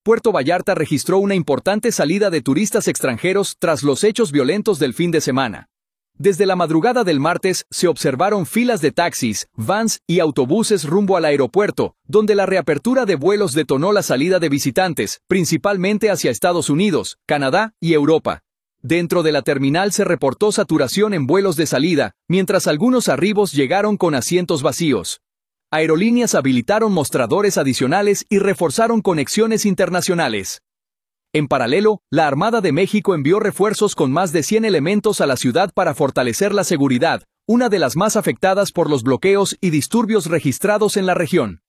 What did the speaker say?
Puerto Vallarta registró una importante salida de turistas extranjeros tras los hechos violentos del fin de semana. Desde la madrugada del martes se observaron filas de taxis, vans y autobuses rumbo al aeropuerto, donde la reapertura de vuelos detonó la salida de visitantes, principalmente hacia Estados Unidos, Canadá y Europa. Dentro de la terminal se reportó saturación en vuelos de salida, mientras algunos arribos llegaron con asientos vacíos. Aerolíneas habilitaron mostradores adicionales y reforzaron conexiones internacionales. En paralelo, la Armada de México envió refuerzos con más de 100 elementos a la ciudad para fortalecer la seguridad, una de las más afectadas por los bloqueos y disturbios registrados en la región.